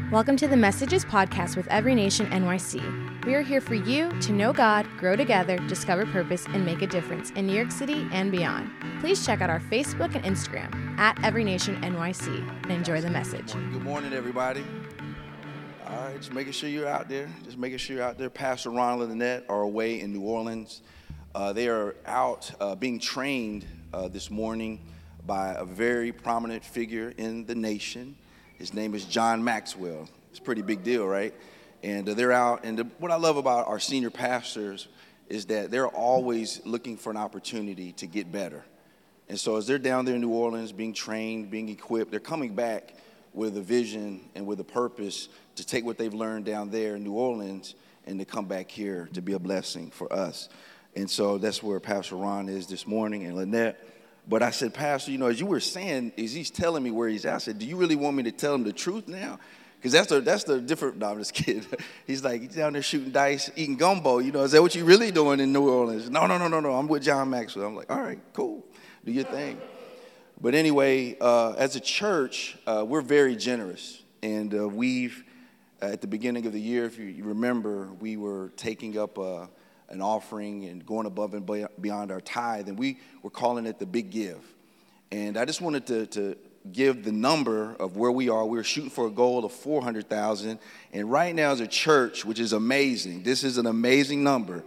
Welcome to the Messages podcast with Every Nation NYC. We are here for you to know God, grow together, discover purpose, and make a difference in New York City and beyond. Please check out our Facebook and Instagram at Every Nation NYC and enjoy the message. Good morning, everybody. All right, just making sure you're out there. Pastor Ron and Lynette are away in New Orleans. They are out being trained this morning by a very prominent figure in the nation. His name is John Maxwell. It's a pretty big deal, right? And they're out. And what I love about our senior pastors is that they're always looking for an opportunity to get better. And so as they're down there in New Orleans being trained, being equipped, they're coming back with a vision and with a purpose to take what they've learned down there in New Orleans and to come back here to be a blessing for us. And so that's where Pastor Ron is this morning and Lynette. But I said, Pastor, as you were saying, as he's telling me where he's at, I said, do you really want me to tell him the truth now? Because that's the different, no, I'm just kidding. He's like, he's down there shooting dice, eating gumbo, is that what you really doing in New Orleans? No, I'm with John Maxwell. I'm like, all right, cool, do your thing. But anyway, as a church, we're very generous. And we've, at the beginning of the year, if you remember, we were taking up an offering and going above and beyond our tithe, and we were calling it the Big Give. And I just wanted to give the number of where we are. We're shooting for a goal of $400,000, and right now as a church, which is amazing, this is an amazing number,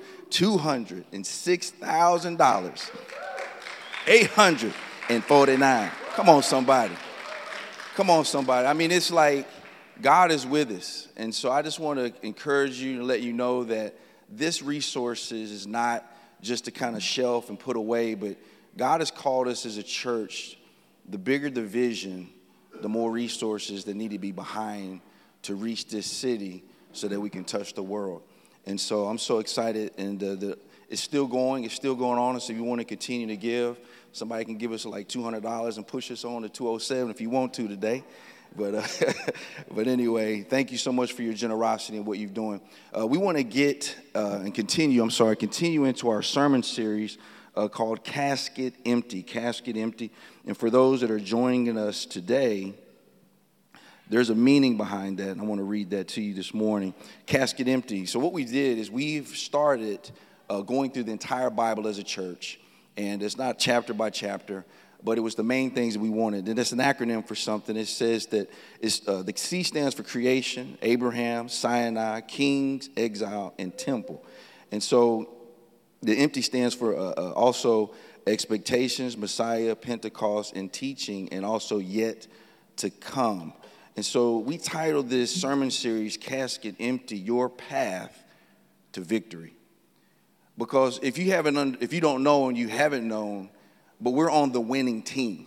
$206,000, 849. Come on, somebody. I mean, it's like God is with us, and so I just want to encourage you and let you know that this resources is not just to kind of shelf and put away, but God has called us as a church. The bigger the vision, the more resources that need to be behind to reach this city so that we can touch the world. And so I'm so excited, and it's still going on. And so if you want to continue to give, somebody can give us like $200 and push us on to 207 if you want to today. But anyway, thank you so much for your generosity and what you're doing. We want to continue into our sermon series called Casket Empty. And for those that are joining us today, there's a meaning behind that, and I want to read that to you this morning. Casket Empty. So what we did is we've started going through the entire Bible as a church, and it's not chapter by chapter, but it was the main things that we wanted. And it's an acronym for something. It says that the C stands for creation, Abraham, Sinai, kings, exile, and temple. And so the empty stands for also expectations, Messiah, Pentecost, and teaching, and also yet to come. And so we titled this sermon series, Casket Empty, Your Path to Victory. Because if you don't know and you haven't known, but we're on the winning team.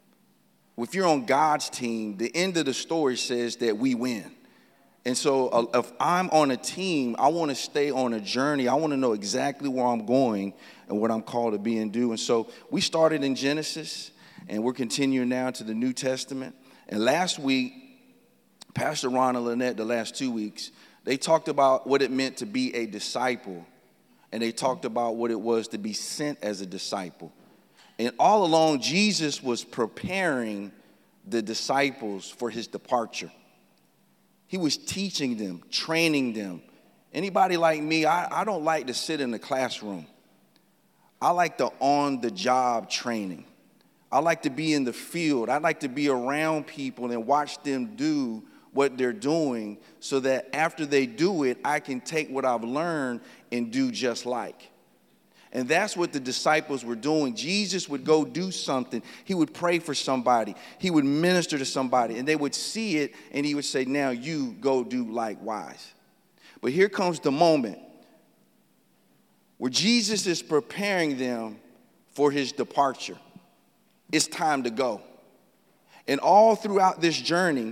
If you're on God's team, the end of the story says that we win. And so if I'm on a team, I want to stay on a journey. I want to know exactly where I'm going and what I'm called to be and do. And so we started in Genesis, and we're continuing now to the New Testament. And last week, Pastor Ron and Lynette, the last 2 weeks, they talked about what it meant to be a disciple. And they talked about what it was to be sent as a disciple. And all along, Jesus was preparing the disciples for his departure. He was teaching them, training them. Anybody like me, I don't like to sit in the classroom. I like the on-the-job training. I like to be in the field. I like to be around people and watch them do what they're doing so that after they do it, I can take what I've learned and do just like. And that's what the disciples were doing. Jesus would go do something. He would pray for somebody. He would minister to somebody. And they would see it, and he would say, now you go do likewise. But here comes the moment where Jesus is preparing them for his departure. It's time to go. And all throughout this journey,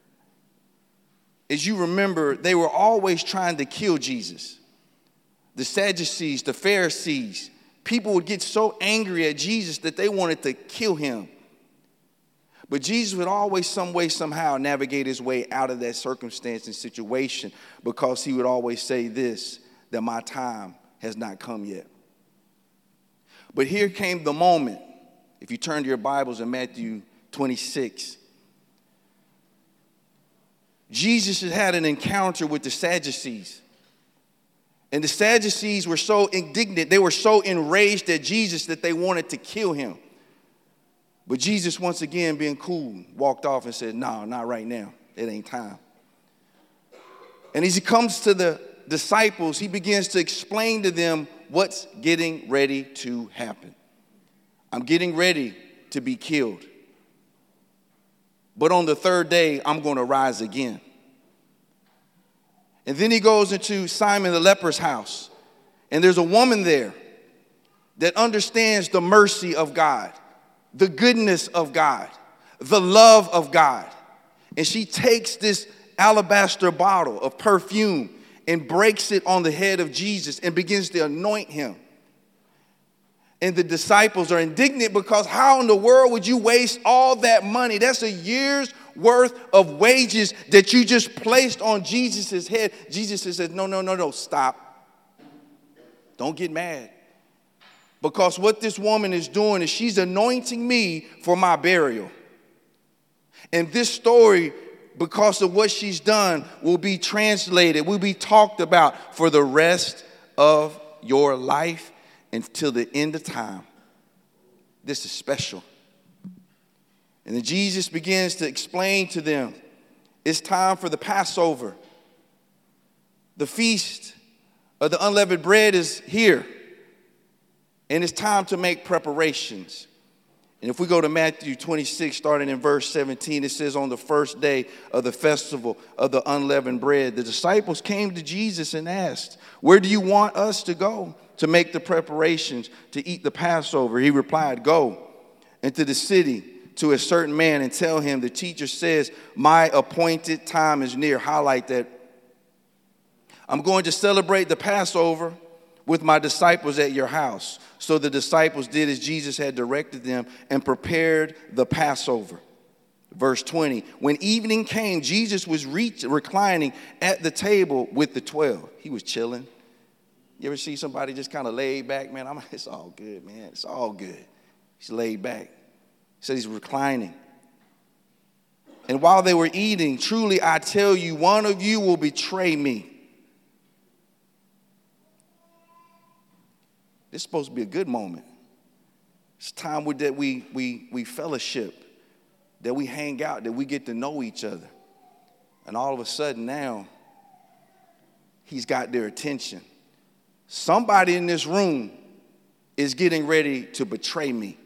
as you remember, they were always trying to kill Jesus. The Sadducees, the Pharisees, people would get so angry at Jesus that they wanted to kill him. But Jesus would always, some way, somehow navigate his way out of that circumstance and situation, because he would always say this, that my time has not come yet. But here came the moment. If you turn to your Bibles in Matthew 26, Jesus had had an encounter with the Sadducees. And the Sadducees were so indignant, they were so enraged at Jesus that they wanted to kill him. But Jesus, once again, being cool, walked off and said, no, not right now. It ain't time. And as he comes to the disciples, he begins to explain to them what's getting ready to happen. I'm getting ready to be killed. But on the third day, I'm going to rise again. And then he goes into Simon the leper's house. And there's a woman there that understands the mercy of God, the goodness of God, the love of God. And she takes this alabaster bottle of perfume and breaks it on the head of Jesus and begins to anoint him. And the disciples are indignant because how in the world would you waste all that money? That's a year's worth of wages that you just placed on Jesus' head. Jesus says, no, stop. Don't get mad. Because what this woman is doing is she's anointing me for my burial. And this story, because of what she's done, will be translated, will be talked about for the rest of your life until the end of time. This is special. And then Jesus begins to explain to them, it's time for the Passover. The feast of the unleavened bread is here. And it's time to make preparations. And if we go to Matthew 26, starting in verse 17, it says, on the first day of the festival of the unleavened bread, the disciples came to Jesus and asked, where do you want us to go to make the preparations to eat the Passover? He replied, go into the city to a certain man and tell him, the teacher says, my appointed time is near. Highlight that. I'm going to celebrate the Passover with my disciples at your house. So the disciples did as Jesus had directed them and prepared the Passover. Verse 20, when evening came, Jesus was reclining at the table with the 12. He was chilling. You ever see somebody just kind of laid back? Man, it's all good, man. It's all good. He's laid back. He said he's reclining. And while they were eating, truly I tell you, one of you will betray me. It's supposed to be a good moment. It's time that we fellowship, that we hang out, that we get to know each other. And all of a sudden now, he's got their attention. Somebody in this room is getting ready to betray me.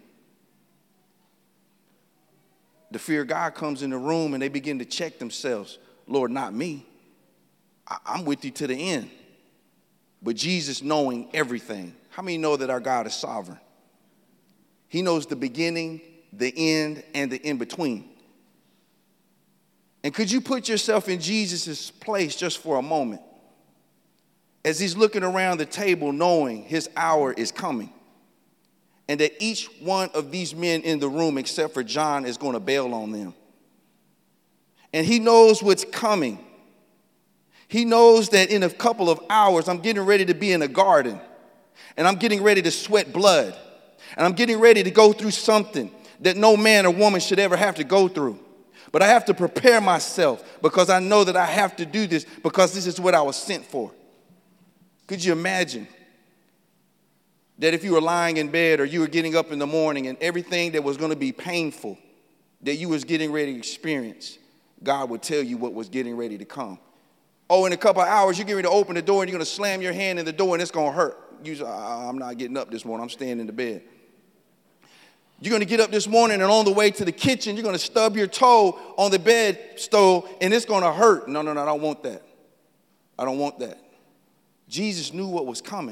The fear of God comes in the room and they begin to check themselves. Lord, not me. I'm with you to the end. But Jesus knowing everything. How many know that our God is sovereign? He knows the beginning, the end, and the in-between. And could you put yourself in Jesus' place just for a moment? As he's looking around the table knowing his hour is coming. And that each one of these men in the room, except for John, is going to bail on them. And he knows what's coming. He knows that in a couple of hours, I'm getting ready to be in a garden. And I'm getting ready to sweat blood. And I'm getting ready to go through something that no man or woman should ever have to go through. But I have to prepare myself because I know that I have to do this because this is what I was sent for. Could you imagine that if you were lying in bed or you were getting up in the morning and everything that was going to be painful that you was getting ready to experience, God would tell you what was getting ready to come. Oh, in a couple of hours, you're getting ready to open the door and you're going to slam your hand in the door and it's going to hurt. I'm not getting up this morning. I'm staying in the bed. You're going to get up this morning and on the way to the kitchen, you're going to stub your toe on the bed stove and it's going to hurt. No, I don't want that. I don't want that. Jesus knew what was coming.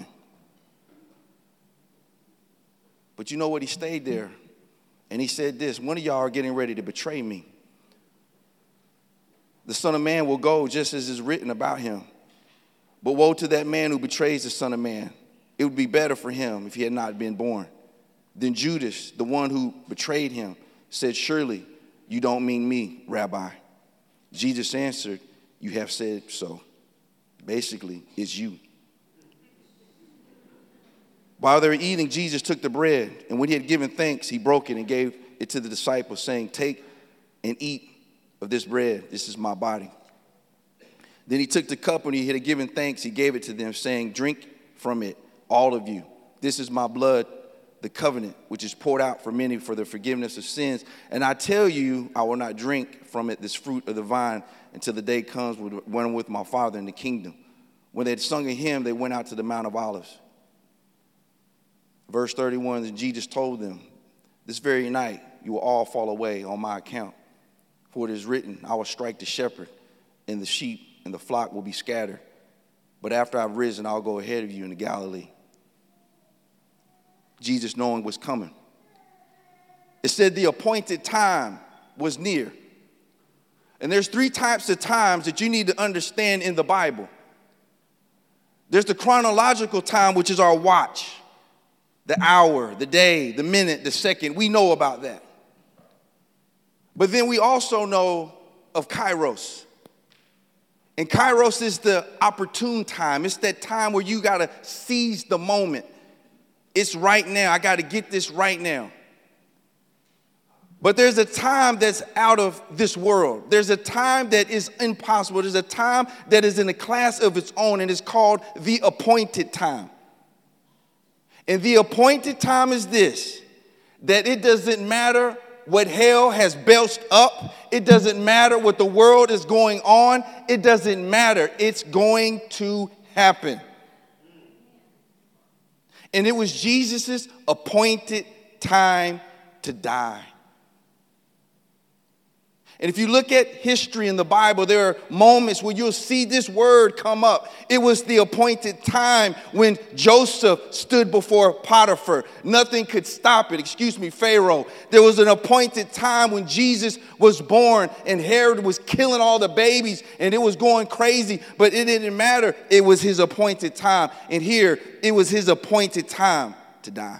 But you know what? He stayed there and he said this, one of y'all are getting ready to betray me. The Son of Man will go just as is written about him. But woe to that man who betrays the Son of Man. It would be better for him if he had not been born. Then Judas, the one who betrayed him, said, surely you don't mean me, Rabbi. Jesus answered, you have said so. Basically, it's you. While they were eating, Jesus took the bread, and when he had given thanks, he broke it and gave it to the disciples, saying, take and eat of this bread. This is my body. Then he took the cup, and he had given thanks. He gave it to them, saying, "Drink from it, all of you. This is my blood, the covenant, which is poured out for many for the forgiveness of sins. And I tell you, I will not drink from it, this fruit of the vine, until the day comes when I'm with my Father in the kingdom." When they had sung a hymn, they went out to the Mount of Olives. Verse 31, and Jesus told them, "This very night you will all fall away on my account. For it is written, I will strike the shepherd, and the sheep and the flock will be scattered. But after I've risen, I'll go ahead of you into Galilee." Jesus knowing what's coming. It said the appointed time was near. And there's three types of times that you need to understand in the Bible. There's the chronological time, which is our watch, the hour, the day, the minute, the second. We know about that. But then we also know of Kairos. And Kairos is the opportune time. It's that time where you got to seize the moment. It's right now. I got to get this right now. But there's a time that's out of this world. There's a time that is impossible. There's a time that is in a class of its own, and it's called the appointed time. And the appointed time is this, that it doesn't matter what hell has belched up. It doesn't matter what the world is going on. It doesn't matter. It's going to happen. And it was Jesus' appointed time to die. And if you look at history in the Bible, there are moments where you'll see this word come up. It was the appointed time when Joseph stood before Potiphar. Nothing could stop it. Pharaoh. There was an appointed time when Jesus was born and Herod was killing all the babies and it was going crazy, but it didn't matter. It was his appointed time. And here, it was his appointed time to die.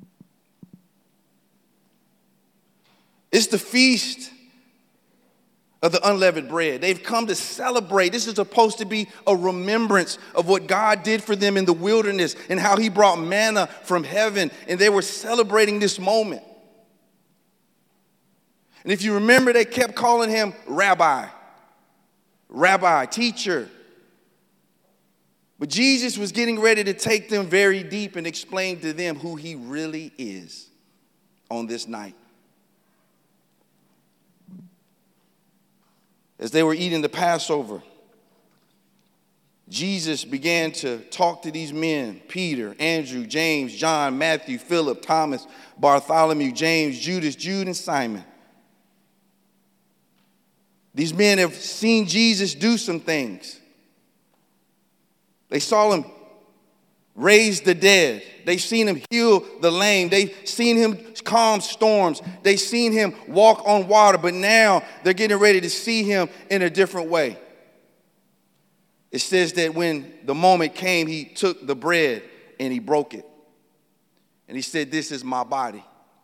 It's the feast of the unleavened bread. They've come to celebrate. This is supposed to be a remembrance of what God did for them in the wilderness and how he brought manna from heaven. And they were celebrating this moment. And if you remember, they kept calling him Rabbi, teacher. But Jesus was getting ready to take them very deep and explain to them who he really is on this night. As they were eating the Passover, Jesus began to talk to these men, Peter, Andrew, James, John, Matthew, Philip, Thomas, Bartholomew, James, Judas, Jude, and Simon. These men have seen Jesus do some things. They saw him raise the dead. They've seen him heal the lame. They've seen him calm storms. They've seen him walk on water. But now they're getting ready to see him in a different way. It says that when the moment came, he took the bread and he broke it. And he said, "This is my body.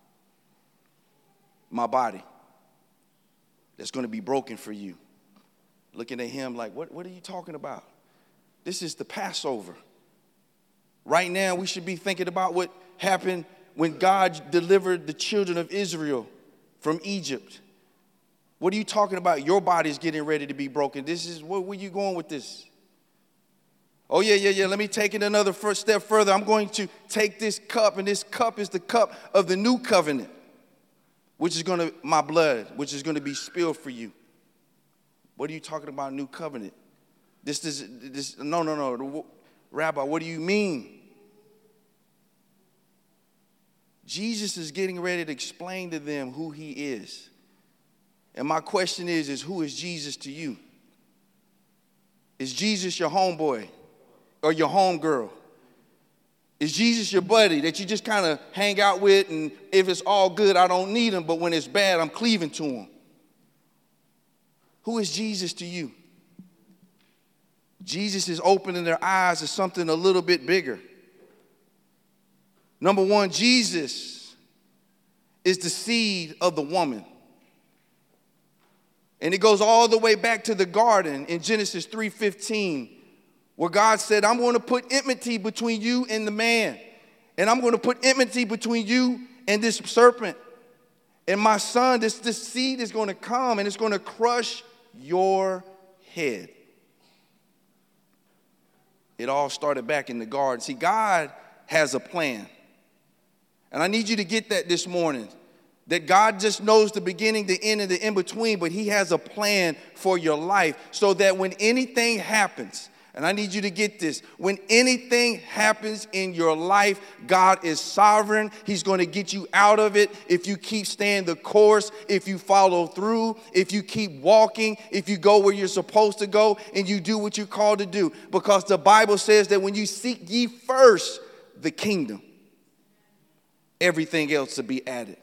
My body that's going to be broken for you." Looking at him like, what are you talking about? This is the Passover. Right now, we should be thinking about what happened when God delivered the children of Israel from Egypt. What are you talking about? Your body's getting ready to be broken. This is, where you going with this? Oh, yeah. Let me take it another first step further. I'm going to take this cup, and this cup is the cup of the new covenant, which is my blood, which is going to be spilled for you. What are you talking about, new covenant? No. Rabbi, what do you mean? Jesus is getting ready to explain to them who he is. And my question is who is Jesus to you? Is Jesus your homeboy or your homegirl? Is Jesus your buddy that you just kind of hang out with, and if it's all good, I don't need him, but when it's bad, I'm cleaving to him? Who is Jesus to you? Jesus is opening their eyes to something a little bit bigger. Number one, Jesus is the seed of the woman. And it goes all the way back to the garden in Genesis 3:15, where God said, "I'm going to put enmity between you and the man. And I'm going to put enmity between you and this serpent. And my son, this seed is going to come and it's going to crush your head." It all started back in the garden. See, God has a plan. And I need you to get that this morning. That God just knows the beginning, the end, and the in-between, but he has a plan for your life so that when anything happens, and I need you to get this, when anything happens in your life, God is sovereign. He's going to get you out of it if you keep staying the course, if you follow through, if you keep walking, if you go where you're supposed to go, and you do what you're called to do. Because the Bible says that when you seek ye first the kingdom, everything else will be added.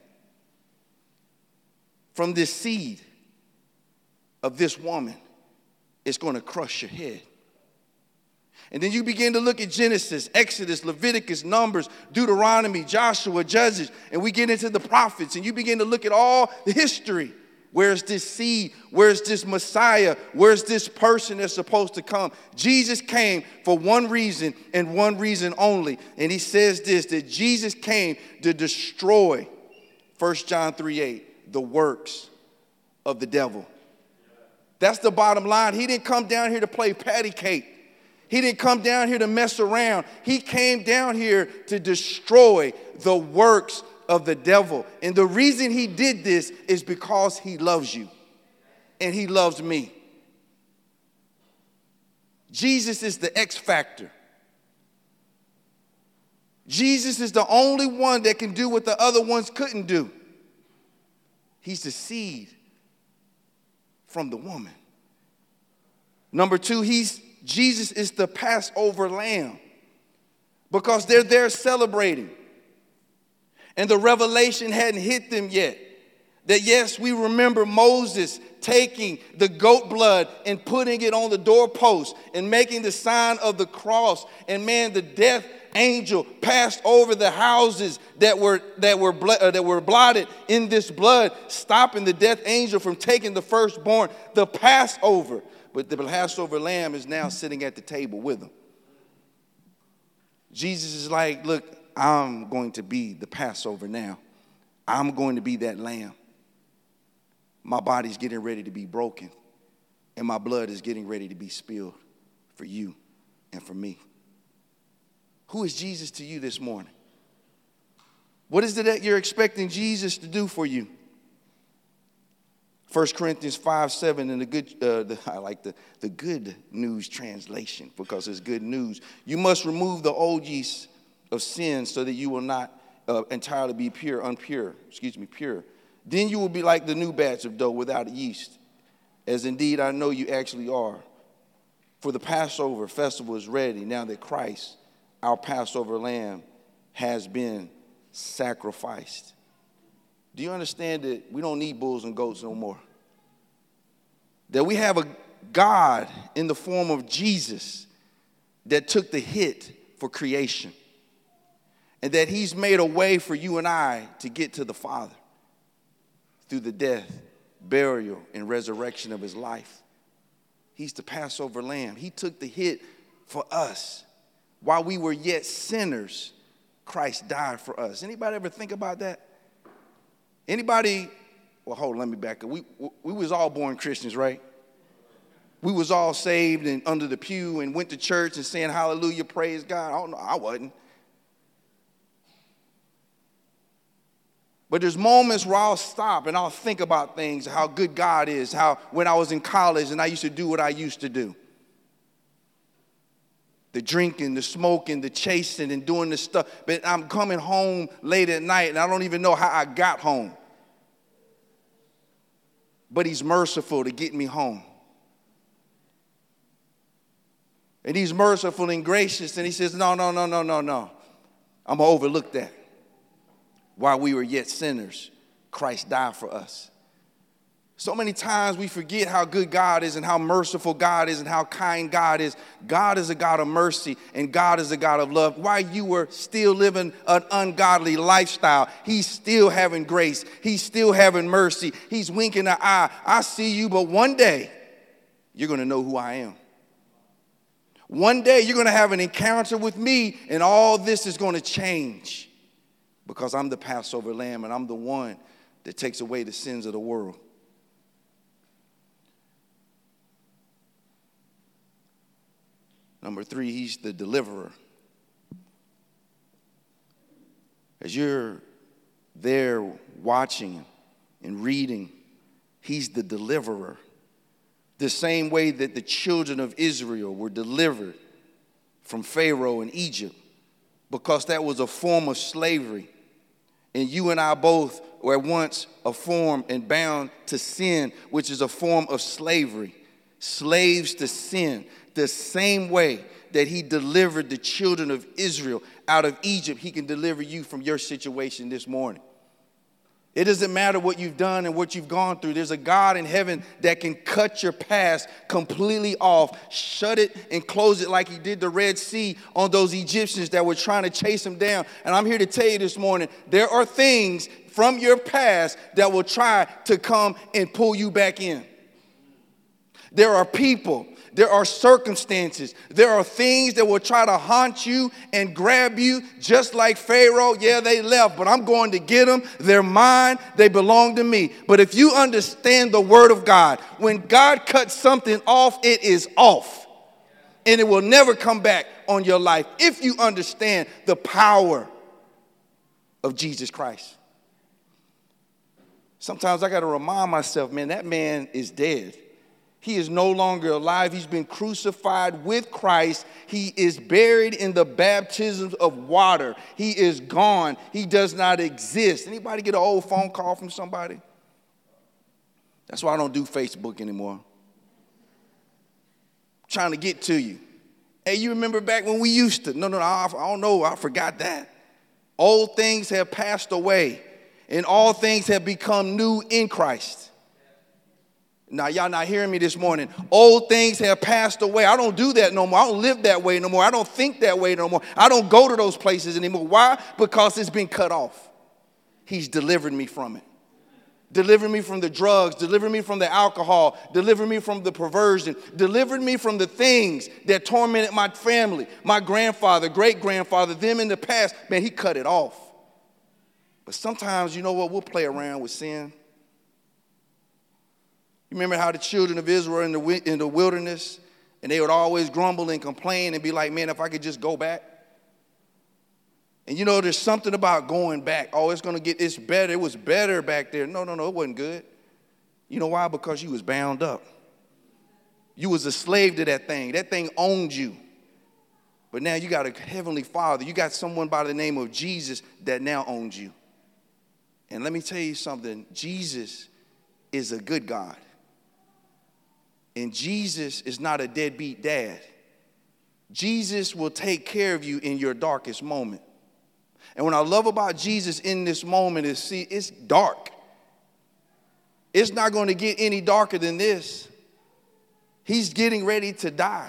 From this seed of this woman, it's going to crush your head. And then you begin to look at Genesis, Exodus, Leviticus, Numbers, Deuteronomy, Joshua, Judges, and we get into the prophets, and you begin to look at all the history. Where's this seed? Where's this Messiah? Where's this person that's supposed to come? Jesus came for one reason and one reason only. And he says this, that Jesus came to destroy, 1 John 3:8, the works of the devil. That's the bottom line. He didn't come down here to play patty cake. He didn't come down here to mess around. He came down here to destroy the works of the devil. And the reason he did this is because he loves you and he loves me. Jesus is the X factor. Jesus is the only one that can do what the other ones couldn't do. He's the seed from the woman. Number two, Jesus is the Passover lamb because they're there celebrating. And the revelation hadn't hit them yet. That yes, we remember Moses taking the goat blood and putting it on the doorpost and making the sign of the cross. And man, the death angel passed over the houses that were blotted in this blood, stopping the death angel from taking the firstborn, the Passover. But the Passover lamb is now sitting at the table with them. Jesus is like, look, I'm going to be the Passover now. I'm going to be that lamb. My body's getting ready to be broken, and my blood is getting ready to be spilled for you and for me. Who is Jesus to you this morning? What is it that you're expecting Jesus to do for you? 1 Corinthians 5:7 in the good, I like the Good News translation because it's good news. You must remove the old yeast of sin so that you will not entirely be pure. Then you will be like the new batch of dough without yeast, as indeed I know you actually are. For the Passover festival is ready now that Christ, our Passover lamb, has been sacrificed. Do you understand that we don't need bulls and goats no more? That we have a God in the form of Jesus that took the hit for creation. And that he's made a way for you and I to get to the Father through the death, burial, and resurrection of his life. He's the Passover lamb. He took the hit for us. While we were yet sinners, Christ died for us. Anybody ever think about that? Anybody, well, hold on, let me back up. We was all born Christians, right? We was all saved and under the pew and went to church and saying hallelujah, praise God. Oh, no, I wasn't. But there's moments where I'll stop and I'll think about things, how good God is, how when I was in college and I used to do what I used to do. The drinking, the smoking, the chasing, and doing this stuff. But I'm coming home late at night, and I don't even know how I got home. But he's merciful to get me home. And he's merciful and gracious, and he says, no. I'm going to overlook that. While we were yet sinners, Christ died for us. So many times we forget how good God is and how merciful God is and how kind God is. God is a God of mercy and God is a God of love. While you were still living an ungodly lifestyle, he's still having grace. He's still having mercy. He's winking an eye. I see you, but one day you're going to know who I am. One day you're going to have an encounter with me and all this is going to change because I'm the Passover lamb and I'm the one that takes away the sins of the world. Number 3, he's the deliverer. As you're there watching and reading, he's the deliverer. The same way that the children of Israel were delivered from Pharaoh in Egypt, because that was a form of slavery. And you and I both were once a form and bound to sin, which is a form of slavery. Slaves to sin. The same way that he delivered the children of Israel out of Egypt, he can deliver you from your situation this morning. It doesn't matter what you've done and what you've gone through. There's a God in heaven that can cut your past completely off, shut it and close it like he did the Red Sea on those Egyptians that were trying to chase him down. And I'm here to tell you this morning, there are things from your past that will try to come and pull you back in. There are people, there are circumstances, there are things that will try to haunt you and grab you, just like Pharaoh. Yeah, they left, but I'm going to get them. They're mine. They belong to me. But if you understand the word of God, when God cuts something off, it is off. And it will never come back on your life if you understand the power of Jesus Christ. Sometimes I got to remind myself, man, that man is dead. He is no longer alive. He's been crucified with Christ. He is buried in the baptisms of water. He is gone. He does not exist. Anybody get an old phone call from somebody? That's why I don't do Facebook anymore. I'm trying to get to you. Hey, you remember back when we used to? No, I don't know. I forgot that. Old things have passed away, and all things have become new in Christ. Now, y'all not hearing me this morning. Old things have passed away. I don't do that no more. I don't live that way no more. I don't think that way no more. I don't go to those places anymore. Why? Because it's been cut off. He's delivered me from it. Delivered me from the drugs. Delivered me from the alcohol. Delivered me from the perversion. Delivered me from the things that tormented my family, my grandfather, great-grandfather, them in the past. Man, he cut it off. But sometimes, you know what? We'll play around with sin. You remember how the children of Israel were in the wilderness, and they would always grumble and complain and be like, man, if I could just go back. And you know, there's something about going back. Oh, it's better. It was better back there. No, it wasn't good. You know why? Because you was bound up. You was a slave to that thing. That thing owned you. But now you got a heavenly Father. You got someone by the name of Jesus that now owns you. And let me tell you something. Jesus is a good God. And Jesus is not a deadbeat dad. Jesus will take care of you in your darkest moment. And what I love about Jesus in this moment is, see, it's dark. It's not going to get any darker than this. He's getting ready to die.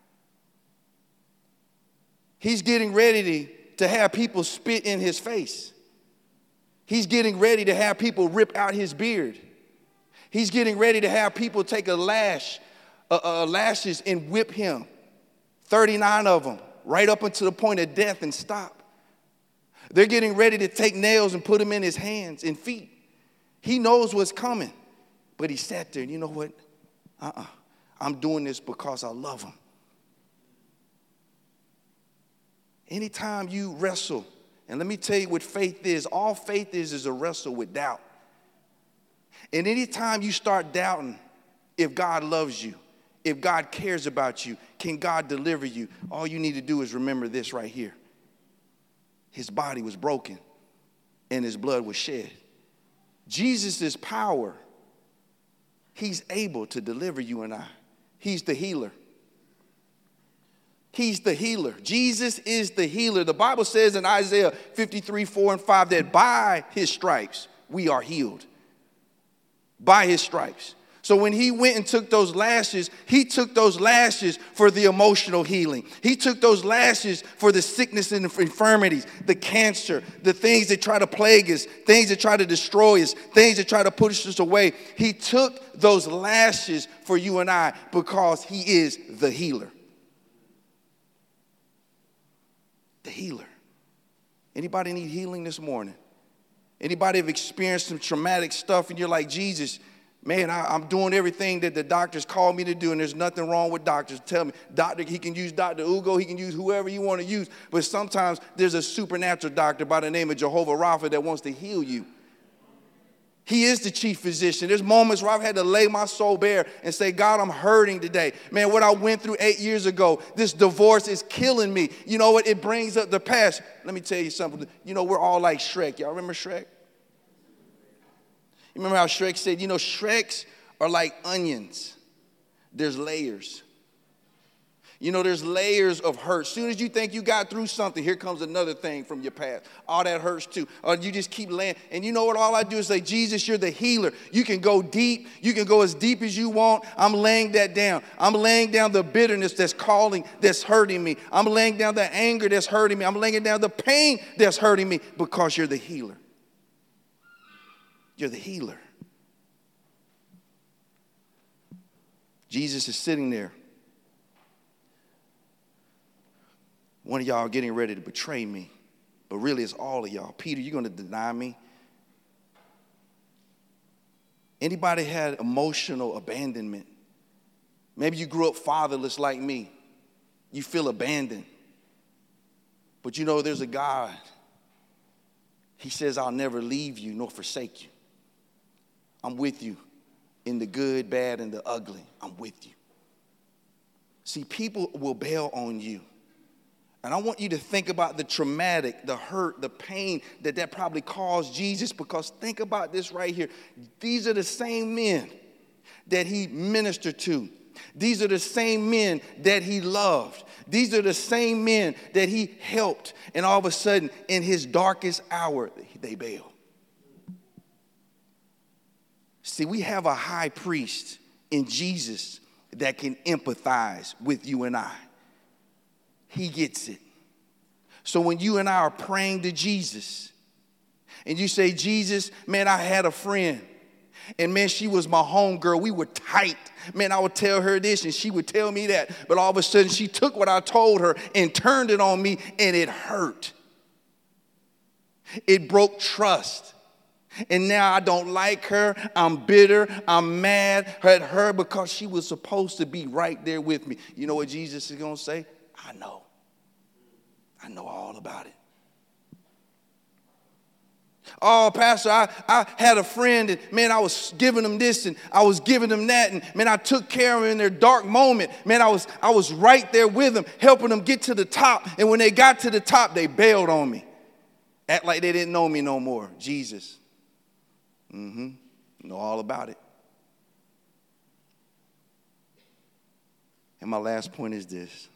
He's getting ready to have people spit in his face. He's getting ready to have people rip out his beard. He's getting ready to have people take lashes and whip him. 39 of them, right up until the point of death and stop. They're getting ready to take nails and put them in his hands and feet. He knows what's coming. But he sat there and you know what? I'm doing this because I love him. Anytime you wrestle, and let me tell you what faith is. All faith is a wrestle with doubt. And anytime you start doubting if God loves you, if God cares about you, can God deliver you, all you need to do is remember this right here. His body was broken and his blood was shed. Jesus' power, he's able to deliver you and I. He's the healer. He's the healer. Jesus is the healer. The Bible says in Isaiah 53:4-5 that by his stripes we are healed. By his stripes. So when he went and took those lashes, he took those lashes for the emotional healing. He took those lashes for the sickness and the infirmities, the cancer, the things that try to plague us, things that try to destroy us, things that try to push us away. He took those lashes for you and I because he is the healer. The healer. Anybody need healing this morning? Anybody have experienced some traumatic stuff and you're like, Jesus, Man, I'm doing everything that the doctors call me to do, and there's nothing wrong with doctors. Tell me, doctor, he can use Dr. Ugo, he can use whoever you want to use, but sometimes there's a supernatural doctor by the name of Jehovah Rapha that wants to heal you. He is the chief physician. There's moments where I've had to lay my soul bare and say, God, I'm hurting today. Man, what I went through 8 years ago, this divorce is killing me. You know what? It brings up the past. Let me tell you something. You know, we're all like Shrek. Y'all remember Shrek? You remember how Shrek said, you know, Shreks are like onions. There's layers. You know, there's layers of hurt. As soon as you think you got through something, here comes another thing from your past. All that hurts too. Or you just keep laying. And you know what? All I do is say, Jesus, you're the healer. You can go deep. You can go as deep as you want. I'm laying that down. I'm laying down the bitterness that's calling, that's hurting me. I'm laying down the anger that's hurting me. I'm laying down the pain that's hurting me because you're the healer. You're the healer. Jesus is sitting there. One of y'all getting ready to betray me, but really it's all of y'all. Peter, you're going to deny me? Anybody had emotional abandonment? Maybe you grew up fatherless like me. You feel abandoned. But you know there's a God. He says, I'll never leave you nor forsake you. I'm with you in the good, bad, and the ugly. I'm with you. See, people will bail on you. And I want you to think about the traumatic, the hurt, the pain that probably caused Jesus, because think about this right here. These are the same men that he ministered to. These are the same men that he loved. These are the same men that he helped. And all of a sudden, in his darkest hour, they bail. See, we have a high priest in Jesus that can empathize with you and I. He gets it. So when you and I are praying to Jesus and you say, Jesus, man, I had a friend. And man, she was my homegirl. We were tight. Man, I would tell her this and she would tell me that. But all of a sudden she took what I told her and turned it on me, and it hurt. It broke trust. And now I don't like her. I'm bitter. I'm mad at her because she was supposed to be right there with me. You know what Jesus is going to say? I know. I know all about it. Oh, Pastor, I had a friend, and man, I was giving them this and I was giving them that, and man, I took care of them in their dark moment. Man, I was right there with them, helping them get to the top. And when they got to the top, they bailed on me. Act like they didn't know me no more. Jesus. Know all about it. And my last point is this.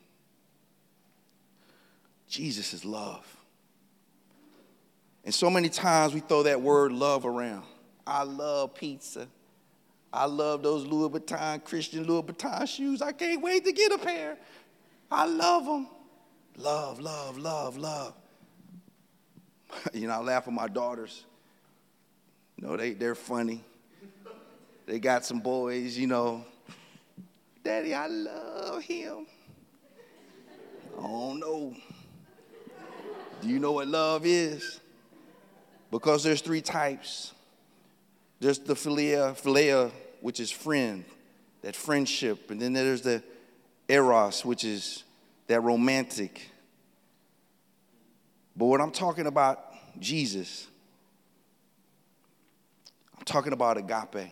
Jesus is love. And so many times we throw that word love around. I love pizza. I love those Christian Louis Vuitton shoes. I can't wait to get a pair. I love them. Love, love, love, love. You know, I laugh at my daughters. You know, they're funny. They got some boys, you know. Daddy, I love him. I don't know. Do you know what love is? Because there's 3 types. There's the philia, which is friend, that friendship. And then there's the eros, which is that romantic. But what I'm talking about, Jesus, I'm talking about agape.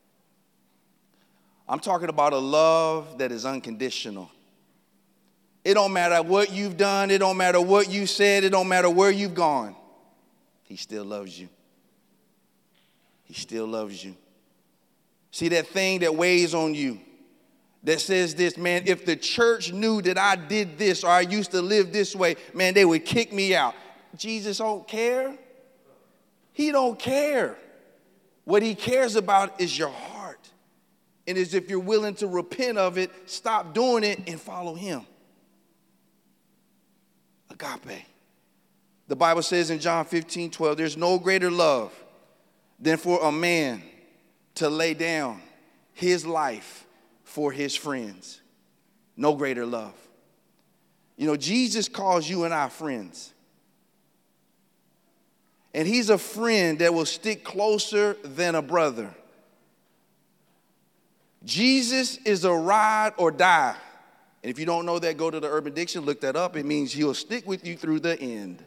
I'm talking about a love that is unconditional. It don't matter what you've done. It don't matter what you said. It don't matter where you've gone. He still loves you. He still loves you. See that thing that weighs on you that says this, man, if the church knew that I did this or I used to live this way, man, they would kick me out. Jesus don't care. He don't care. What he cares about is your heart. And is if you're willing to repent of it, stop doing it, and follow him. Agape. The Bible says in John 15:12, there's no greater love than for a man to lay down his life for his friends. No greater love. You know, Jesus calls you and I friends. And he's a friend that will stick closer than a brother. Jesus is a ride or die. And if you don't know that, go to the Urban Dictionary, look that up. It means he'll stick with you through the end.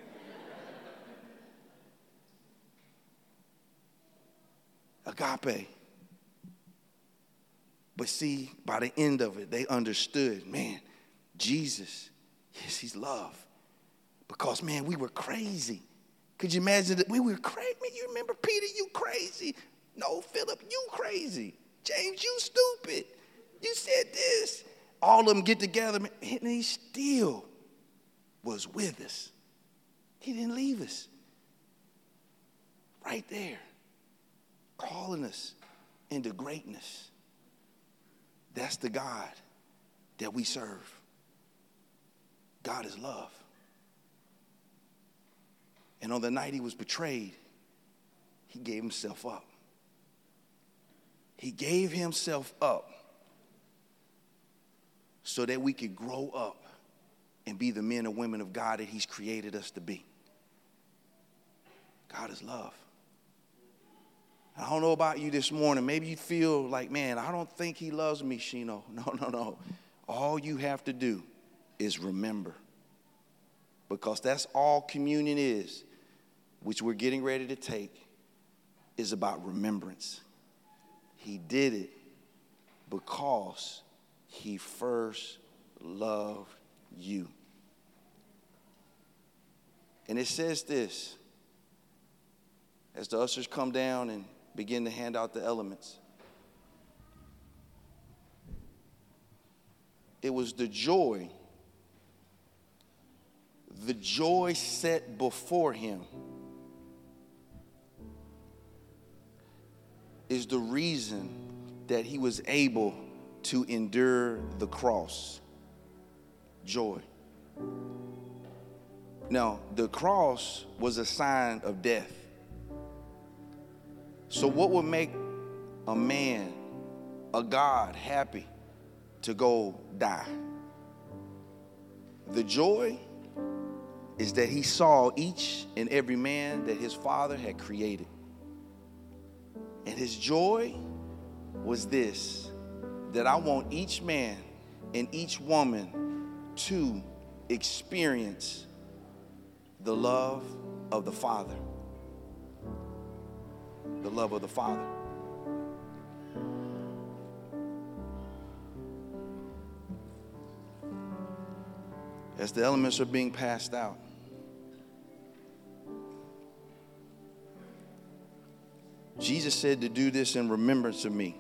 Agape. But see, by the end of it, they understood, man, Jesus, yes, he's love. Because, man, we were crazy. Could you imagine that we were crazy? You remember Peter, you crazy. No, Philip, you crazy. James, you stupid. You said this. All of them get together, man, and he still was with us. He didn't leave us. Right there, calling us into greatness. That's the God that we serve. God is love. And on the night he was betrayed, he gave himself up. He gave himself up so that we could grow up and be the men and women of God that he's created us to be. God is love. I don't know about you this morning. Maybe you feel like, man, I don't think he loves me, Shino. No. All you have to do is remember. Because that's all communion is, which we're getting ready to take, is about remembrance. He did it because he first loved you. And it says this, as the ushers come down and begin to hand out the elements. It was the joy set before him is the reason that he was able to endure the cross. Joy. Now, the cross was a sign of death. So what would make a man, a God, happy to go die? The joy is that he saw each and every man that his father had created. And his joy was this, that I want each man and each woman to experience the love of the Father. The love of the Father. As the elements are being passed out, Jesus said to do this in remembrance of me.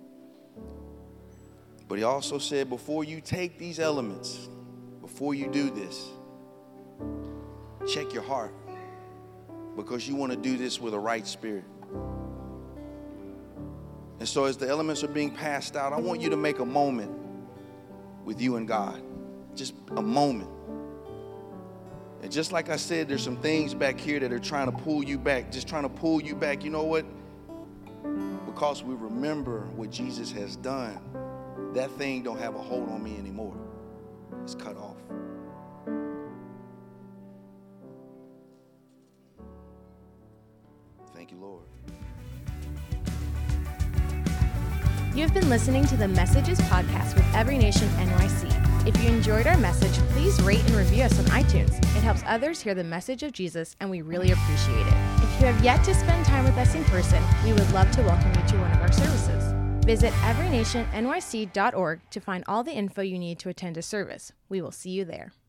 But he also said, before you take these elements, before you do this, check your heart, because you want to do this with a right spirit. And so as the elements are being passed out, I want you to make a moment with you and God. Just a moment. And just like I said, there's some things back here that are trying to pull you back, just trying to pull you back. You know what? Because we remember what Jesus has done, that thing don't have a hold on me anymore. It's cut off. Thank you, Lord. You have been listening to the Messages podcast with Every Nation NYC. If you enjoyed our message, please rate and review us on iTunes. It helps others hear the message of Jesus, and we really appreciate it. If you have yet to spend time with us in person, we would love to welcome you to one of our services. Visit everynationyc.org to find all the info you need to attend a service. We will see you there.